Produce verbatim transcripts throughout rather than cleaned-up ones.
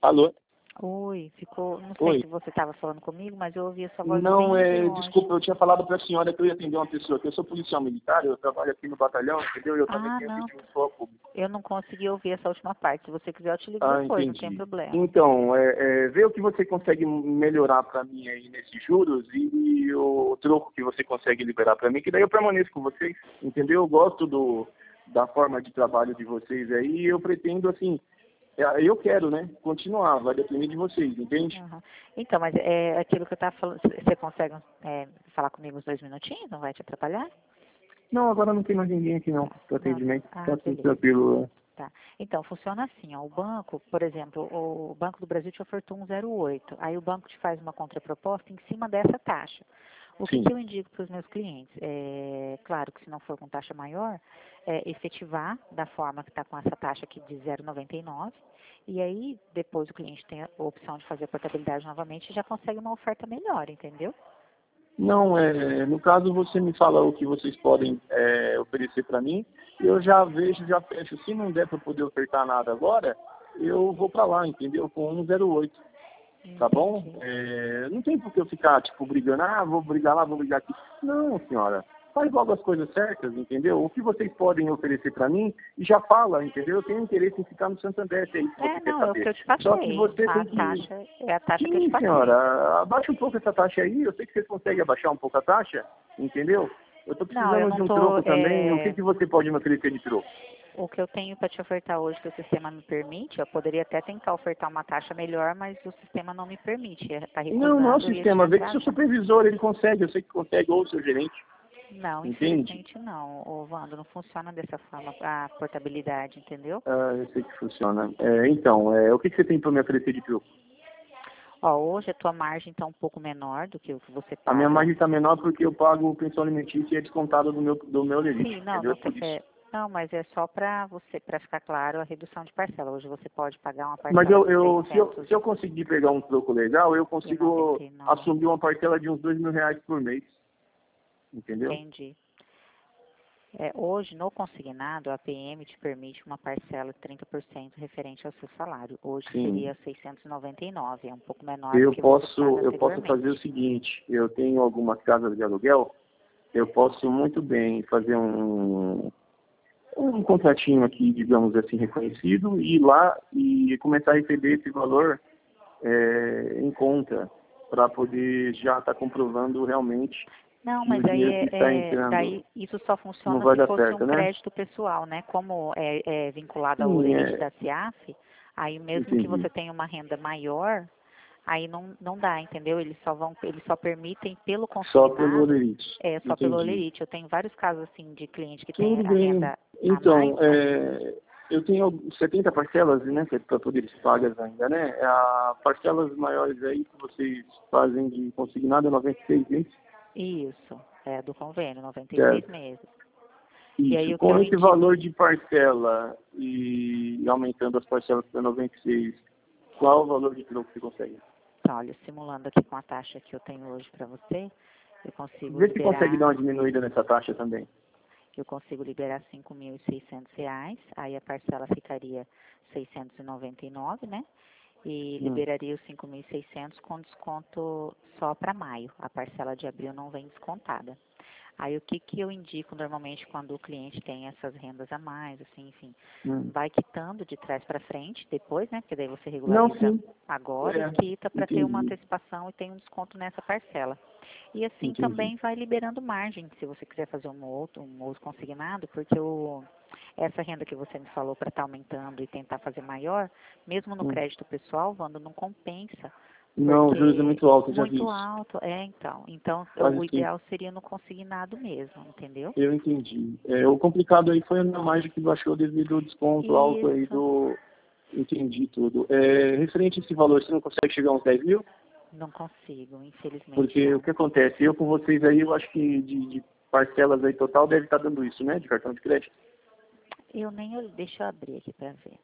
Alô? Oi, ficou. Não sei Oi. se você estava falando comigo, mas eu ouvi a sua voz Não, bem é, de longe. desculpa, eu tinha falado para a senhora que eu ia atender uma pessoa, que eu sou policial militar, eu trabalho aqui no batalhão, entendeu? E eu também Ah, tenho não. vídeo de socorro público. Eu não consegui ouvir essa última parte. Se você quiser, eu te ligo Ah, depois, não tem entendi. problema. Então, é, é, vê o que você consegue melhorar para mim aí nesses juros e o troco que você consegue liberar para mim, que daí eu permaneço com vocês, entendeu? Eu gosto do, da forma de trabalho de vocês aí e eu pretendo, assim, é, eu quero, né, continuar, vai depender de vocês, entende? Uhum. Então, mas é aquilo que eu estava falando. Você consegue é, falar comigo uns dois minutinhos? Não vai te atrapalhar? Não, agora não tem mais ninguém aqui não, para Não. atendimento, Ah, tá tudo beleza. tranquilo. Tá. Então, funciona assim, ó, o banco, por exemplo, o Banco do Brasil te ofertou um zero oito, aí o banco te faz uma contraproposta em cima dessa taxa. O que, Sim. que eu indico para os meus clientes? É, claro que se não for com taxa maior, é efetivar da forma que está com essa taxa aqui de zero vírgula noventa e nove, e aí depois o cliente tem a opção de fazer a portabilidade novamente e já consegue uma oferta melhor, entendeu? Não, é, no caso você me fala o que vocês podem é, oferecer para mim, eu já vejo, já fecho. Se não der para poder ofertar nada agora, eu vou para lá, entendeu? Com um zero oito, tá bom? Entendi. É, não tem por que eu ficar, tipo, brigando, ah, vou brigar lá, vou brigar aqui. Não, senhora, faz logo as coisas certas, entendeu? O que vocês podem oferecer para mim, e já fala, entendeu? Eu tenho interesse em ficar no Santander, se é isso que É, você quer não, é o que saber. eu te Só que passei. você A tem que... taxa é a taxa que eu te Sim, passei. senhora, abaixa um pouco essa taxa aí, eu sei que vocês conseguem abaixar um pouco a taxa, entendeu? Eu estou Não, eu precisando não de um tô. troco também, o que, É, que você pode me oferecer de troco? o que eu tenho para te ofertar hoje, que o sistema me permite, eu poderia até tentar ofertar uma taxa melhor, mas o sistema não me permite. Está Não, não é o recusando e ia te sistema, vê que seu atrasar. supervisor, ele consegue, eu sei que consegue, ou o seu gerente, Não, entende? infelizmente não, ô Wando, não funciona dessa forma a portabilidade, entendeu? Ah, eu sei que funciona. É, então, é, o que, que você tem para me oferecer de troco? Ó, hoje a tua margem está um pouco menor do que o que você A minha paga. margem está menor porque eu pago pensão alimentícia e é descontado do meu, do meu limite, Sim, não, entendeu? não É tem. por isso. É, não, mas é só para você, para ficar claro, a redução de parcela. Hoje você pode pagar uma Mas parcela eu, de eu, se, eu, seiscentos se eu conseguir pegar um troco legal, eu e consigo noventa e nove. assumir uma parcela de uns dois mil reais por mês, entendeu? Entendi. É, hoje, no consignado, a P M te permite uma parcela de trinta por cento referente ao seu salário. Hoje Sim. seria seiscentos e noventa e nove, é um pouco menor do Eu que você posso, paga eu posso fazer o anteriormente. seguinte, eu tenho algumas casas de aluguel, eu posso muito bem fazer um, um contratinho aqui, digamos assim, reconhecido, e ir lá e começar a receber esse valor é, em conta, para poder já estar comprovando realmente Não, que mas o aí, dinheiro que é, está é, entrando daí isso só não funciona vai se dar fosse um certo, né? crédito pessoal, né? Como é, é vinculado ao Sim, holerite é, da CIAF, aí mesmo que entendi. você tenha uma renda maior, aí não, não dá, entendeu? Eles só vão, eles só permitem pelo Só pelo consignado, olerite, é só pelo entendi. holerite. Eu tenho vários casos assim de cliente que tem Tudo a bem. renda a mais, Então, é, eu tenho setenta parcelas, né, para poder ser pagas ainda, né? A parcelas maiores aí que vocês fazem de consignado é noventa e seis meses, isso, é do convênio, noventa e seis certo? meses. E Isso. aí o que Com eu esse indico, valor de parcela e aumentando as parcelas para noventa e seis, qual o valor de troco que você consegue? tá, olha, simulando aqui com a taxa que eu tenho hoje para você, eu consigo Vê se consegue dar liberar uma diminuída nessa taxa também. eu consigo liberar cinco mil e seiscentos reais, aí a parcela ficaria seiscentos e noventa e nove, né? E Hum. liberaria os cinco mil e seiscentos com desconto só para maio. A parcela de abril não vem descontada. Aí o que, que eu indico normalmente quando o cliente tem essas rendas a mais, assim, enfim, Hum. vai quitando de trás para frente depois, né? Porque daí você Não, regulariza sim. agora e É, quita para ter uma entendi. antecipação e tem um desconto nessa parcela. E assim Entendi. também vai liberando margem, se você quiser fazer um outro, um outro consignado, porque o, essa renda que você me falou para estar aumentando e tentar fazer maior, mesmo no Hum. crédito pessoal, Wanda, não compensa, Não, o juros é porque muito alto, eu já vi muito isso. alto, é então. Então, Quase o cinco. ideal seria no consignado mesmo, entendeu? Eu entendi. É, o complicado aí foi a minha margem que baixou devido ao desconto alto aí Isso, do... Entendi tudo. É, referente a esse valor, você não consegue chegar a uns dez mil? não consigo, infelizmente Porque o não. que acontece? Eu com vocês aí, eu acho que de, de parcelas aí total deve estar dando isso, né? De cartão de crédito. Eu nem, ol- deixa eu abrir aqui para ver,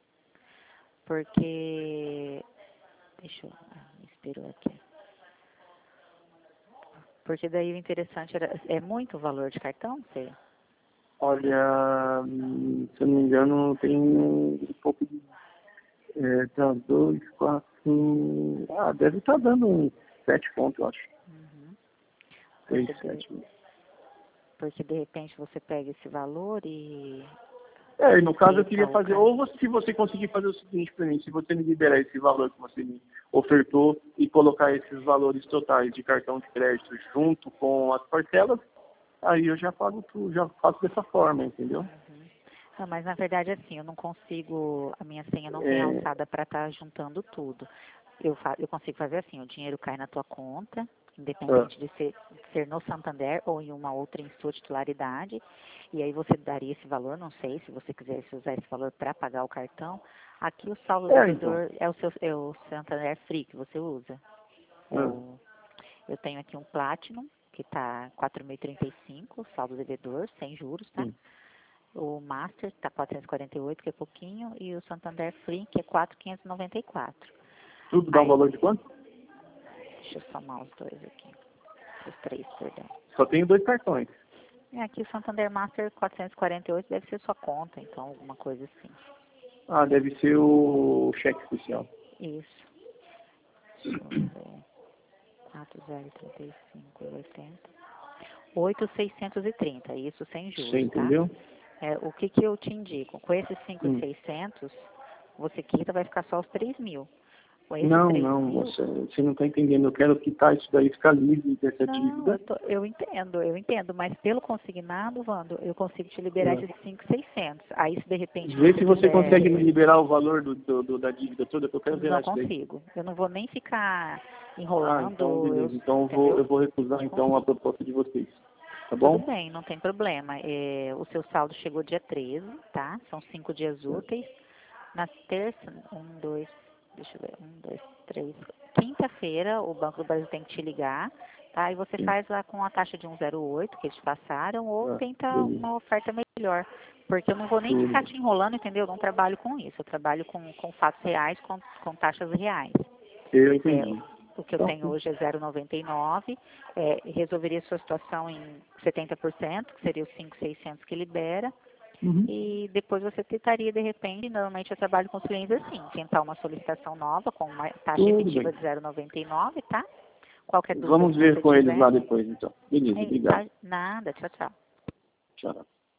porque, deixa eu, ah, me esperou aqui. Porque daí o interessante era, é muito o valor de cartão, você? Olha, hum, se eu não me engano, tem um pouco de... É, tá dois, quatro... Ah, deve estar dando uns sete pontos, eu acho. Uhum. Seis, Porque, de, sete. porque de repente você pega esse valor e É, e no caso eu respeita queria o fazer, cara. ou você, se você conseguir fazer o seguinte para mim, se você me liberar esse valor que você me ofertou e colocar esses valores totais de cartão de crédito junto com as parcelas, aí eu já pago tudo, já faço dessa forma, entendeu? Uhum. Não, mas na verdade assim, eu não consigo, a minha senha não tem É, alçada para estar juntando tudo. Eu, fa, eu consigo fazer assim, o dinheiro cai na tua conta, ah, independente de ser, ser no Santander ou em uma outra em sua titularidade, e aí você daria esse valor, não sei, se você quisesse usar esse valor para pagar o cartão. Aqui o saldo é então. devedor é o seu é o Santander Free que você usa. É Ah, o, eu tenho aqui um Platinum, que está quatro mil e trinta e cinco, saldo devedor, sem juros, tá? sim. O Master está quatrocentos e quarenta e oito, que é pouquinho, e o Santander Free, que é quatro mil quinhentos e noventa e quatro. Tudo dá um Aí, valor de quanto? deixa eu somar os dois aqui. Os três, perdão. Só tenho dois cartões. É, aqui o Santander Master quatrocentos e quarenta e oito deve ser sua conta, então alguma coisa assim. Ah, deve ser o cheque especial. Isso. Deixa eu ver. quatro mil trinta e cinco, oitenta. oito mil seiscentos e trinta, isso sem Você juros, tá? entendeu? É, o que que eu te indico? Com esses cinco mil Hum. e seiscentos, você quita, vai ficar só os três mil. Com esses Não, três não, mil, você, você não está entendendo. Eu quero quitar isso daí, ficar livre dessa não, dívida. eu, tô, eu entendo, eu entendo, mas pelo consignado, Wando, eu consigo te liberar Ah. esses cinco mil e seiscentos. Aí, se de repente Vê você se você quiser, consegue me liberar o valor do, do, do- da dívida toda, que eu quero não zerar isso daí. consigo. Eu não vou nem ficar Ah, então enrolando, eu, beleza. Então eu vou, entendeu? eu vou recusar Não então a consigo. proposta de vocês. Tá Tudo bom? bem, não tem problema. É, o seu saldo chegou dia treze, tá? São cinco dias úteis. Na terça, um, dois, deixa eu ver, um, dois, três. Quinta-feira, o Banco do Brasil tem que te ligar, tá? E você Sim. faz lá com a taxa de um zero oito que eles passaram, ou Ah, tenta beleza. uma oferta melhor. Porque eu não vou nem Tudo ficar bem. te enrolando, entendeu? Eu não trabalho com isso. Eu trabalho com, com fatos reais, com, com taxas reais. Eu É, entendi. o que eu Então, tenho hoje é zero vírgula noventa e nove, é, resolveria a sua situação em setenta por cento, que seria os cinco mil e seiscentos que libera, uhum. e depois você tentaria, de repente, normalmente eu trabalho com os clientes assim, tentar uma solicitação nova com uma taxa Tudo efetiva bem. de zero vírgula noventa e nove, tá? Qualquer dúvida Vamos que ver você com eles tiver, lá depois, então. Beleza, é, obrigado. tá, nada, tchau, tchau. Tchau.